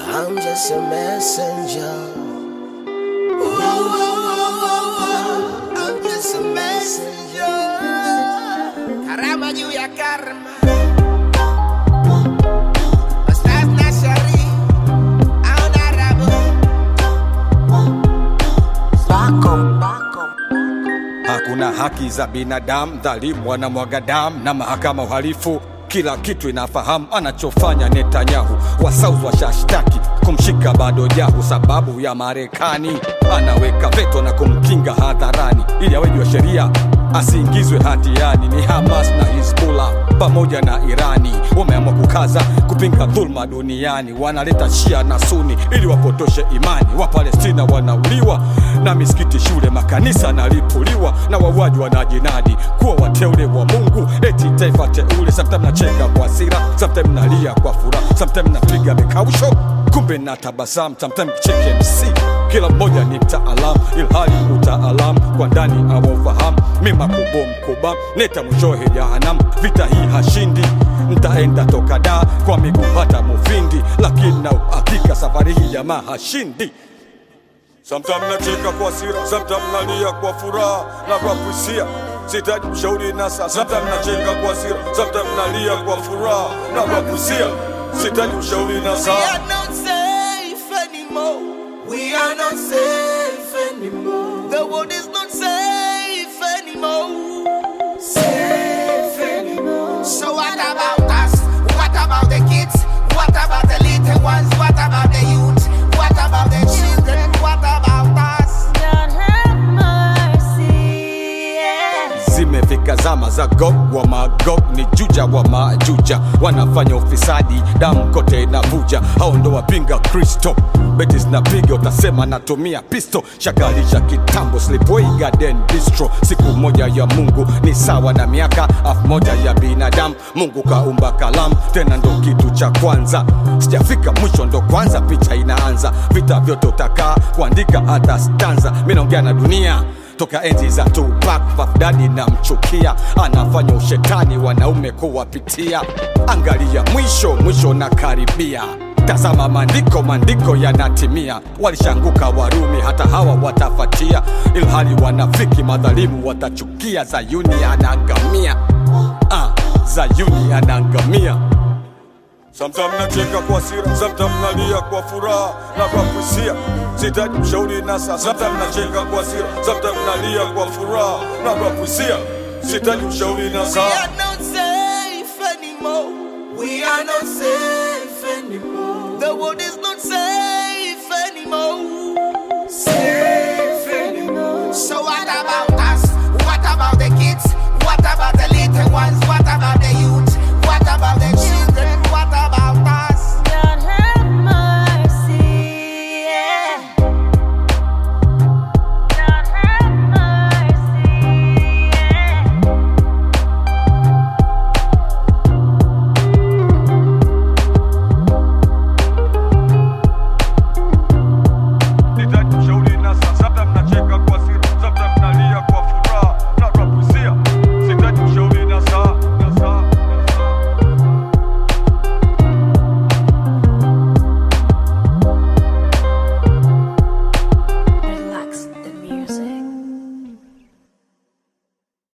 I'm just a messenger. I'm just a messenger. Karama juu ya karma. Ustaz Nashari Honorable Bako. Hakuna haki za binadamu, dhalimu wanamwaga damu na mahakama uhalifu. Kila kitu inafahamu anachofanya Netanyahu. Wasauzi washashtaki kumshika bado jahu sababu ya Marekani. Anaweka veto na kumkinga hadharani ili awe sheria asiingizwe hatiani. Ni Hamas na Hezbollah pamoja na Irani wameamua kukaza kupinga dhulma duniani. Wanaleta Shia na Sunni ili wapotoshe imani. Wapalestina wanauliwa na misikiti, shule, makanisa nalipuliwa, na wauaji wanajinadi kuwa wateule wa Mungu. Eti taifa teule. Sometimes nacheka kwa hasira, sometimes nalia kwa furaha, sometimes napiga mikausho kumbe na tabasamu, sometimes cheke MC. Kila mmoja ni mtaalamu ilhali utaalamu kwa ndani awafahamu. Mima kubom neta mwishohe jahanamu. Vita hii hashindi, ntaenda toka da kwa miguu hata Mufindi, lakini na uhakika safari hii jamaa hashindi. Sometimes nacheka kwa hasira, sometimes nalia kwa furaha na kwa kuhisia. Sitaji mshauri nasa. Sometimes nacheka kwa hasira, sometimes nalia kwa furaha na kwa kuhisia. Sitaji mshauri nasa. We are not safe anymore. We are not safe anymore. The world is not safe anymore. Safe anymore. So what about us? What about the kids? What about the little ones? What about the youth? What about the children? What about us? God have mercy, yeah. Zimefika zama za Gog wa Magog, ni Juja wa Majuja. Wanafanya ufisadi, damu kote inavuja. Hao ndo wapinga Kristo. Beti zinapiga utasema natumia pisto. Shakalisha kitambo, Slipway Garden Bistro. Siku moja ya Mungu ni sawa na miaka 1000 ya binadamu. Mungu kaumba kalamu, tena ndo kitu cha kwanza. Sijafika mwisho ndo kwanza picha inaanza. Vita vyote utakaa kuandika hata stanza. Mimi naongea na dunia toka enzi za Tupac. Puff Daddy na mchukia, anafanya ushetani wanaume kuwapitia. Angalia mwisho na karibia. Tazama maandiko yanatimia. Walishanguka Warumi, hata hawa watafatia. Ilhali wanafiki madhalimu watachukia. Zayuni anaangamia, Zayuni anaangamia. Sometimes nacheka kwa hasira, sometimes nalia kwa furaha na kwa kuhisia. Sitaji mshauri nasa. Sometimes nacheka kwa hasira, sometimes nalia kwa furaha na kwa kuhisia. Sitaji mshauri nasa. We are not safe anymore. We are not safe anymore. The world is